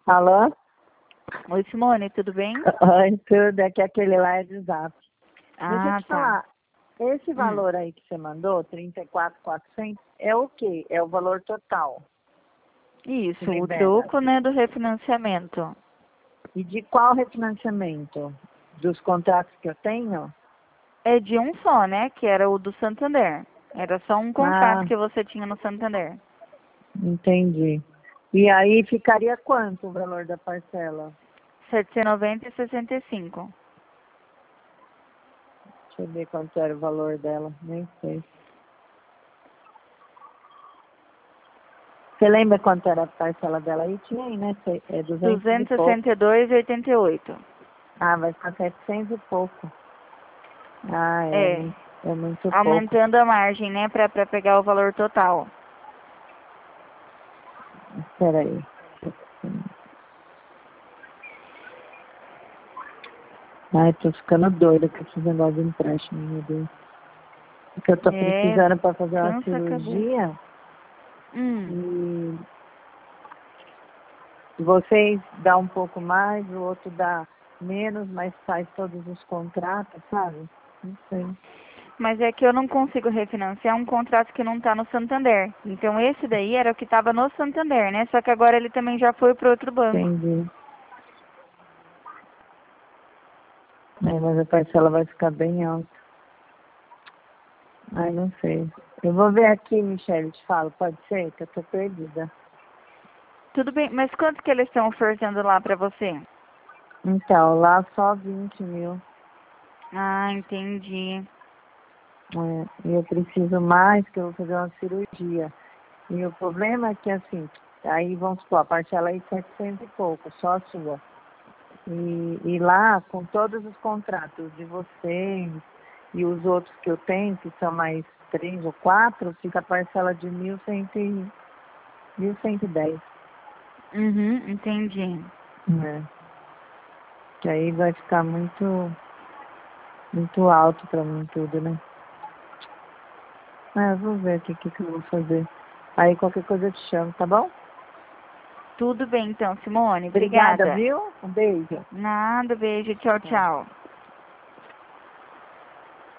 Alô? Oi, Simone, tudo bem? Oi, tudo. É que aquele lá é de Zap. Deixa eu Ah, te tá. falar. Esse valor aí que você mandou, 34.400, é o quê? É o valor total que Isso, o libera. troco, né, do refinanciamento. E de qual refinanciamento? Dos contratos que eu tenho? É de um só, né, que era o do Santander. Era só um contrato Ah, que você tinha no Santander. entendi. E aí ficaria quanto o valor da parcela? 790,65. Deixa eu ver quanto era o valor dela. Nem sei. Você lembra quanto era a parcela dela aí? Tinha aí, né? É 200 e pouco. 262,88. Ah, vai ficar 700 e pouco. Ah, É, é muito pouco. aumentando a margem, né, pra pegar o valor total. Espera aí. Ai, tô ficando doida com esse negócio de empréstimo, meu Deus. Porque eu tô É, precisando para fazer uma cansa a cabeça. cirurgia Hum. e vocês dão um pouco mais, o outro dá menos, mas faz todos os contratos, sabe? Não sei. Mas é que eu não consigo refinanciar um contrato que não está no Santander. Então esse daí era o que estava no Santander, né? Só que agora ele também já foi para outro banco. Entendi. É, mas a parcela vai ficar bem alta. Ai, não sei. Eu vou ver aqui, Michele, te falo, pode ser? Que eu tô perdida. Tudo bem, mas quanto que eles estão oferecendo lá para você? Então, lá só 20 mil. Ah, entendi. E eu preciso mais, que eu vou fazer uma cirurgia. E o problema é que, assim, aí vamos supor, a parcela aí 700 e pouco, só a sua. E lá, com todos os contratos de vocês e os outros que eu tenho, que são mais 3 ou 4, fica a parcela de 1.110. Uhum, entendi. Né? Que aí vai ficar muito alto pra mim tudo, né? Eu vou ver aqui o que eu vou fazer. Aí qualquer coisa eu te chamo, tá bom? Tudo bem então, Simone. Obrigada, Obrigada. viu? Um beijo. Nada, beijo. Tchau, Tchau. tchau.